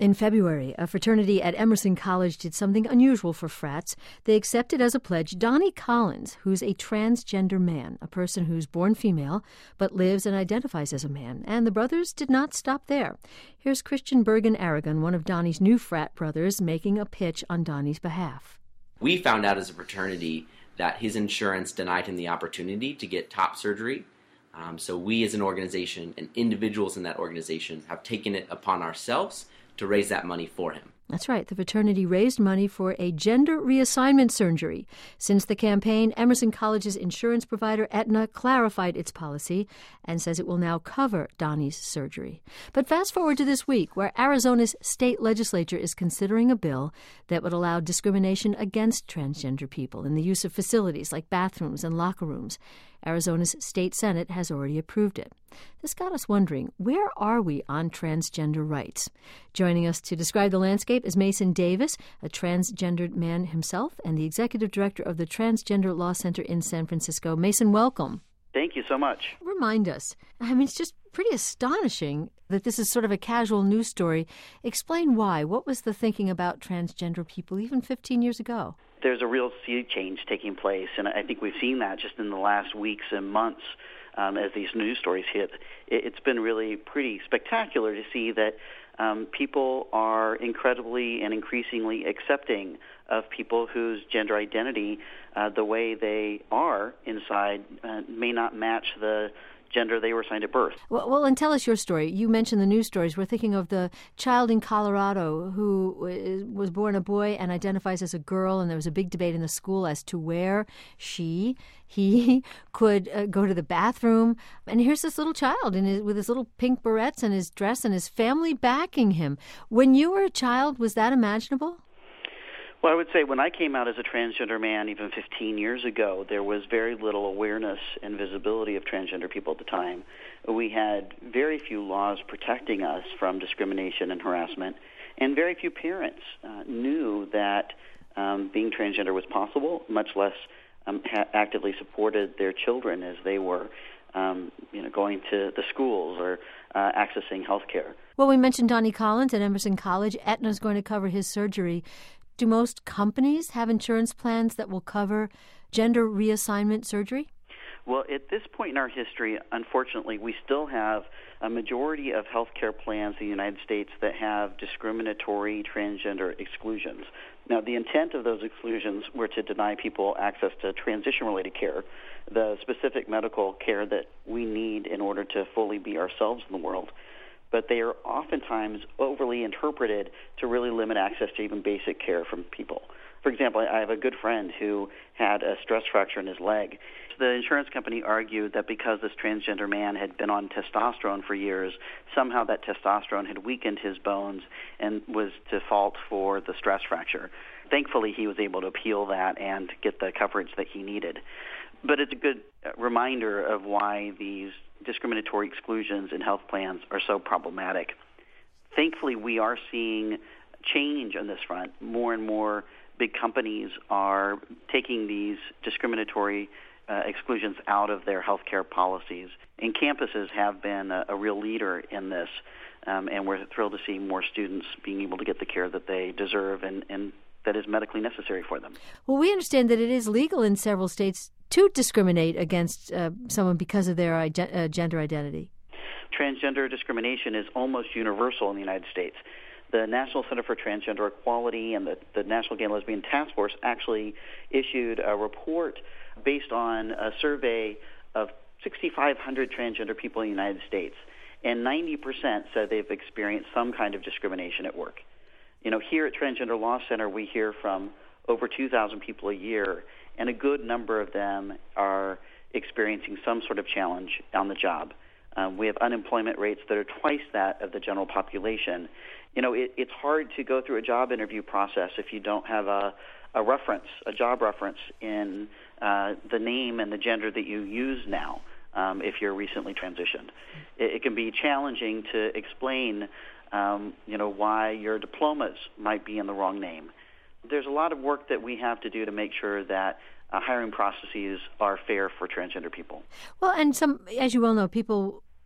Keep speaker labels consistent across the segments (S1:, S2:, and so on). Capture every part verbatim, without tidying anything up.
S1: In February, a fraternity at Emerson College did something unusual for frats. They accepted as a pledge Donnie Collins, who's a transgender man, a person who's born female but lives and identifies as a man. And the brothers did not stop there. Here's Christian Bergen Aragon, one of Donnie's new frat brothers, making a pitch on Donnie's behalf.
S2: We found out as a fraternity that his insurance denied him the opportunity to get top surgery. Um, so we as an organization and individuals in that organization have taken it upon ourselves to raise that money for him.
S1: That's right. The fraternity raised money for a gender reassignment surgery. Since the campaign, Emerson College's insurance provider, Aetna, clarified its policy and says it will now cover Donnie's surgery. But fast forward to this week, where Arizona's state legislature is considering a bill that would allow discrimination against transgender people in the use of facilities like bathrooms and locker rooms. Arizona's state senate has already approved it. This got us wondering, where are we on transgender rights? Joining us to describe the landscape is Mason Davis, a transgendered man himself and the executive director of the Transgender Law Center in San Francisco. Mason, welcome.
S3: Thank you so much.
S1: Remind us. I mean, it's just pretty astonishing that this is sort of a casual news story. Explain why. What was the thinking about transgender people even fifteen years ago?
S3: There's a real sea change taking place, and I think we've seen that just in the last weeks and months um, as these news stories hit. It's been really pretty spectacular to see that um, people are incredibly and increasingly accepting of people whose gender identity, uh, the way they are inside, uh, may not match the gender they were assigned at birth.
S1: Well, well, and tell us your story. You mentioned the news stories. We're thinking of the child in Colorado who was born a boy and identifies as a girl, and there was a big debate in the school as to where she, he could uh, go to the bathroom. And here's this little child in his, with his little pink barrettes and his dress and his family backing him. When you were a child, was that imaginable?
S3: Well, I would say when I came out as a transgender man even fifteen years ago, there was very little awareness and visibility of transgender people at the time. We had very few laws protecting us from discrimination and harassment, and very few parents uh, knew that um, being transgender was possible, much less um, ha- actively supported their children as they were um, you know, going to the schools or uh, accessing health care.
S1: Well, we mentioned Donnie Collins at Emerson College. Aetna's going to cover his surgery. Do most companies have insurance plans that will cover gender reassignment surgery?
S3: Well, at this point in our history, unfortunately, we still have a majority of healthcare plans in the United States that have discriminatory transgender exclusions. Now, the intent of those exclusions were to deny people access to transition-related care, the specific medical care that we need in order to fully be ourselves in the world. But they are oftentimes overly interpreted to really limit access to even basic care from people. For example, I have a good friend who had a stress fracture in his leg. The insurance company argued that because this transgender man had been on testosterone for years, somehow that testosterone had weakened his bones and was to fault for the stress fracture. Thankfully, he was able to appeal that and get the coverage that he needed. But it's a good reminder of why these discriminatory exclusions in health plans are so problematic. Thankfully, we are seeing change on this front. More and more big companies are taking these discriminatory uh, exclusions out of their healthcare policies. And campuses have been a, a real leader in this, um, and we're thrilled to see more students being able to get the care that they deserve and, and that is medically necessary for them.
S1: Well, we understand that it is legal in several states to discriminate against uh, someone because of their ide- uh, gender identity.
S3: Transgender discrimination is almost universal in the United States. The National Center for Transgender Equality and the, the National Gay and Lesbian Task Force actually issued a report based on a survey of six thousand five hundred transgender people in the United States, and ninety percent said they've experienced some kind of discrimination at work. You know, here at Transgender Law Center, we hear from over two thousand people a year, and a good number of them are experiencing some sort of challenge on the job. Um, we have unemployment rates that are twice that of the general population. You know, it, it's hard to go through a job interview process if you don't have a, a reference, a job reference in uh, the name and the gender that you use now um, if you're recently transitioned. It, it can be challenging to explain, um, you know, why your diplomas might be in the wrong name. There's a lot of work that we have to do to make sure that uh, hiring processes are fair for transgender people.
S1: Well, and some, as you well know, people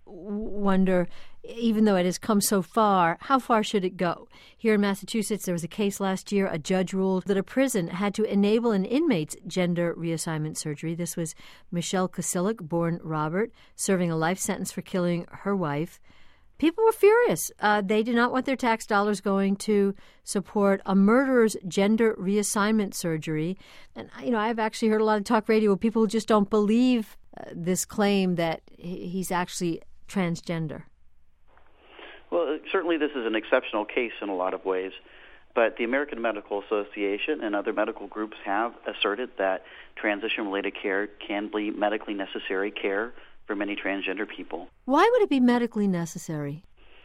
S1: wonder, even though it has come so far, how far should it go? Here in Massachusetts, there was a case last year. A judge ruled that a prison had to enable an inmate's gender reassignment surgery. This was Michelle Kosilik, born Robert, serving a life sentence for killing her wife. People were furious. Uh, they did not want their tax dollars going to support a murderer's gender reassignment surgery. And, you know, I've actually heard a lot of talk radio where people just don't believe uh, this claim that he's actually transgender.
S3: Well, certainly this is an exceptional case in a lot of ways, but the American Medical Association and other medical groups have asserted that transition-related care can be medically necessary care for many transgender people.
S1: Why would it be medically necessary?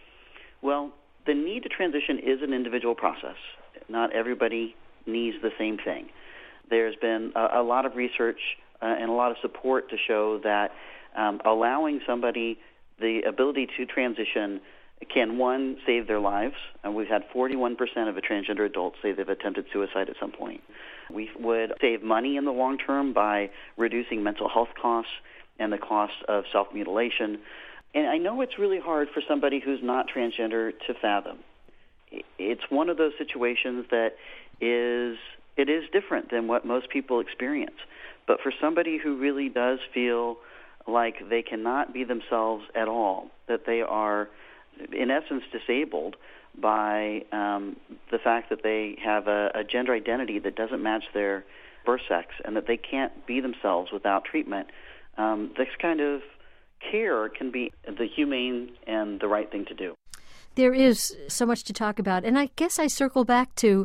S3: Well, the need to transition is an individual process. Not everybody needs the same thing. There's been a, a lot of research uh, and a lot of support to show that um, allowing somebody the ability to transition can, one, save their lives. And we've had forty-one percent of the transgender adults say they've attempted suicide at some point. We would save money in the long term by reducing mental health costs and the cost of self-mutilation. And I know it's really hard for somebody who's not transgender to fathom. It's one of those situations that is, it is different than what most people experience. But for somebody who really does feel like they cannot be themselves at all, that they are, in essence, disabled by um, the fact that they have a, a gender identity that doesn't match their birth sex and that they can't be themselves without treatment, Um, this kind of care can be the humane and the right thing to do.
S1: There is so much to talk about, and I guess I circle back to,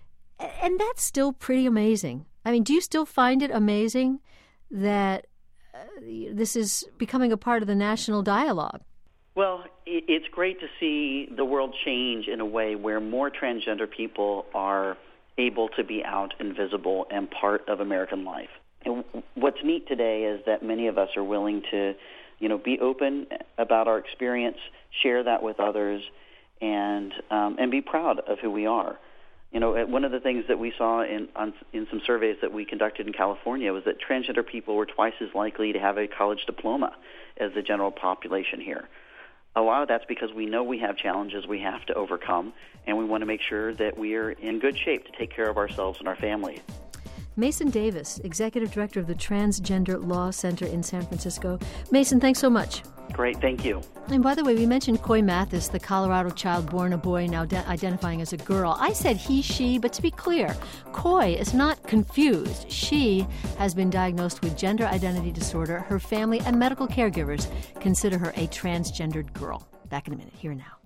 S1: and that's still pretty amazing. I mean, do you still find it amazing that uh, this is becoming a part of the national dialogue?
S3: Well, it's great to see the world change in a way where more transgender people are able to be out and visible and part of American life. And what's neat today is that many of us are willing to, you know, be open about our experience, share that with others, and um, and be proud of who we are. You know, one of the things that we saw in on, in some surveys that we conducted in California was that transgender people were twice as likely to have a college diploma as the general population here. A lot of that's because we know we have challenges we have to overcome, and we want to make sure that we are in good shape to take care of ourselves and our families.
S1: Mason Davis, Executive Director of the Transgender Law Center in San Francisco. Mason, thanks so much.
S3: Great, thank you.
S1: And by the way, we mentioned Coy Mathis, the Colorado child born a boy, now de- identifying as a girl. I said he, she, but to be clear, Coy is not confused. She has been diagnosed with gender identity disorder. Her family and medical caregivers consider her a transgendered girl. Back in a minute, here and now.